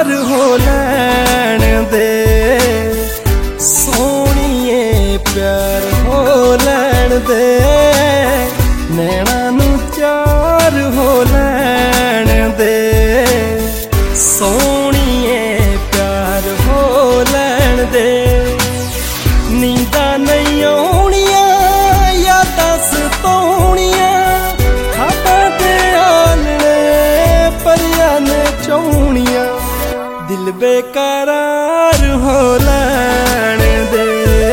चार हो लैण दे, सोहणीए प्यार हो लैण दे, नैना नू चार हो लैण दे, सोहणीए प्यार हो लैण दे। नींदा नहीं आउणियां यादां सताउणियां, खाबां दे आलणे परियां ने चौणियां, दिल बेकरार हो लैण दे,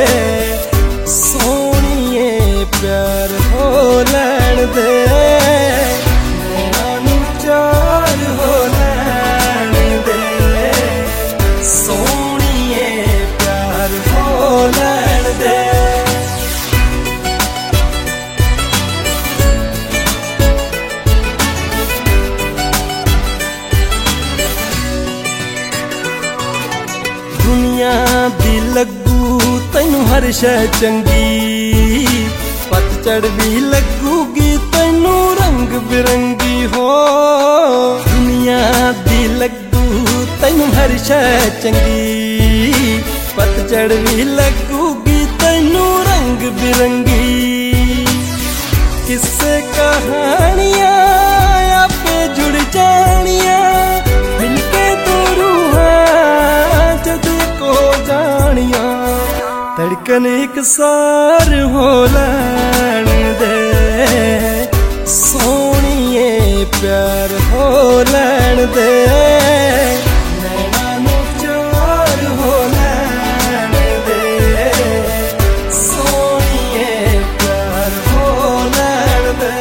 सोहणीए प्यार हो लैण दे, नैना नू चार हो लैण दे, सोहणीए प्यार हो लैण दे। दुनिया दी लगू तैनू हर शै चंगी, पतझड़ भी लगूगी तैनू रंग बिरंगी हो। दुनिया दी लगू तैनू हर शै चंगी, पतझड़ भी लगूगी तैनू रंग बिरंगी। किस्से कहानियां आपे जुड़ जानियां, मिलके तो रूहां जद को जानियां, धड़कन एक सार हो लैण दे, सोहणीए प्यार हो लैण दे, नैना नू चार हो लैण दे, सोहणीए प्यार हो लैण दे।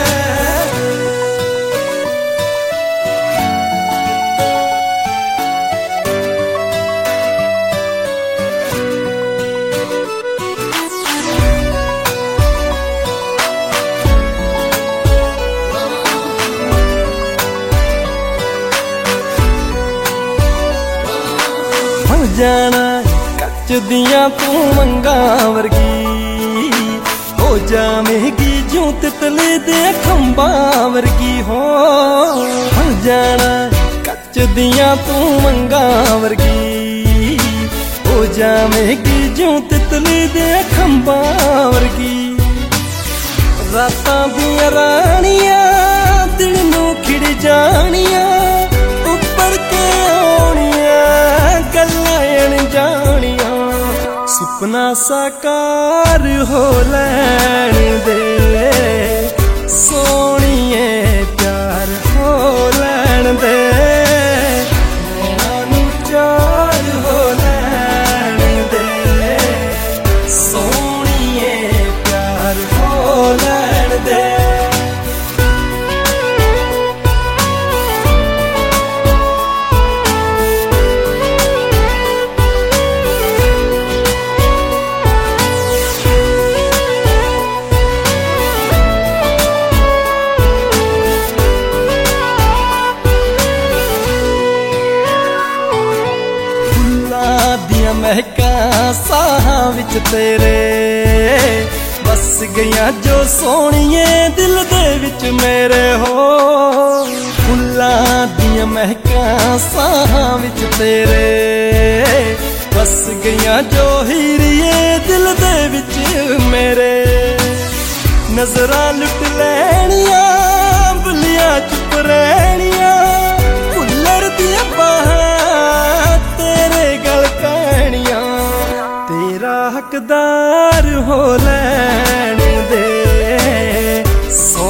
जाना कच दियां तू मंगां वर्गी, हो जावेगी जूं तितली दे खंबां वर्गी हो। जाना कच दियां तू मंगां वर्गी, हो जावेगी जूं तितली दे खंबां वर्गी। रातां दियां रानियां दिल नू खिड़ जानियां, उपर के आउणियां गल्लां अणजानियां, सुपना साकार हो लैण दे, सोहणीए प्यार हो लैण दे, नैना नू चार हो लैण दे, सोहणीए प्यार हो लैण दे। महकां साहां विच तेरे बस गईयां जो सोहणीए दिल दे विच मेरे हो। फुल्लां दियां महकां साहां विच तेरे बस गईयां जो हीरिए दिल दे विच मेरे। नजरां लुट लैणियां बुलियां चुप रहणियां, फुल्लर दियां बाहां तेरे गल कहणियां, तेरा हकदार हो लैण दे,